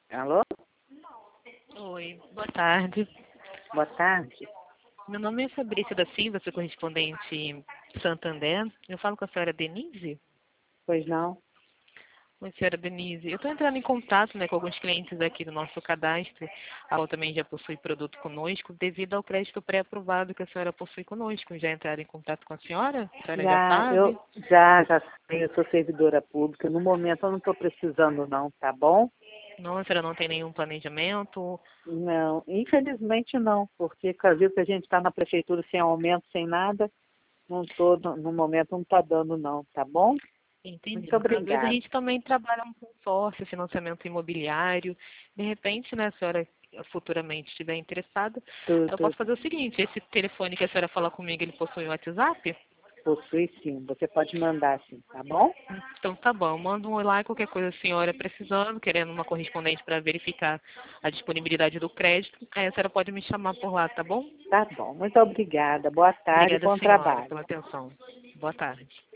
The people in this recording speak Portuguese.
Alô? Oi, boa tarde. Boa tarde. Meu nome é Fabrícia da Silva, sou correspondente Santander. Eu falo com a senhora Denise? Pois não? Oi, senhora Denise. Eu estou entrando em contato, com alguns clientes aqui do nosso cadastro, a qual também já possui produto conosco, devido ao crédito pré-aprovado que a senhora possui conosco. Já entraram em contato com a senhora? A senhora já Já, sabe? já sei, eu sou servidora pública. No momento eu não estou precisando não, tá bom? Não, a senhora não tem nenhum planejamento? Não, infelizmente não, porque viu que a gente está na prefeitura sem aumento, sem nada, não tô, no momento não está dando não, tá bom? Entendi. Muito No caso, a obrigada. gente também trabalha um consórcio, financiamento imobiliário. De repente, a senhora futuramente estiver interessada, eu Tudo posso fazer o seguinte, esse telefone que a senhora fala comigo, ele possui um WhatsApp? possui sim, você pode mandar sim, tá bom? Então tá bom, manda um oi lá, qualquer coisa a senhora precisando, querendo uma correspondente para verificar a disponibilidade do crédito, aí a senhora pode me chamar por lá, tá bom? Tá bom, muito obrigada. Boa tarde, Obrigada, bom senhora, trabalho. pela atenção. Boa tarde.